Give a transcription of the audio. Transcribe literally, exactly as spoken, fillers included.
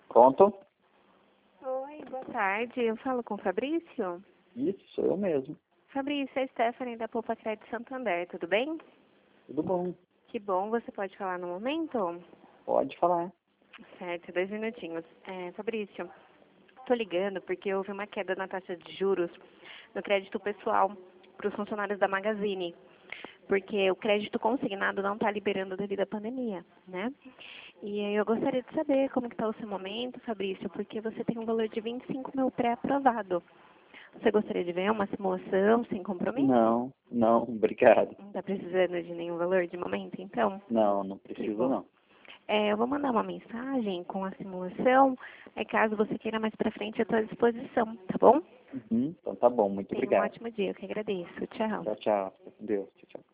Pronto? Oi, boa tarde. Eu falo com o Fabrício? Isso, sou eu mesmo. Fabrício, é Stephanie da Poupa Crédito Santander, tudo bem? Tudo bom? Que bom, você pode falar no momento? Pode falar. Certo, dois minutinhos. É, Fabrício, tô ligando porque houve uma queda na taxa de juros no crédito pessoal para os funcionários da Magazine, porque o crédito consignado não está liberando devido à pandemia, né? E aí eu gostaria de saber como que está o seu momento, Fabrício, porque você tem um valor de vinte e cinco mil pré-aprovado. Você gostaria de ver uma simulação sem compromisso? Não, não, obrigado. Não está precisando de nenhum valor de momento, então? Não, não Que preciso bom. não. É, eu vou mandar uma mensagem com a simulação, é caso você queira mais pra frente, eu estou à disposição, tá bom? Uhum, então tá bom, muito Tenha um obrigado. ótimo dia, eu que agradeço. Tchau. Tchau, tchau. Fica com Deus. Tchau, tchau.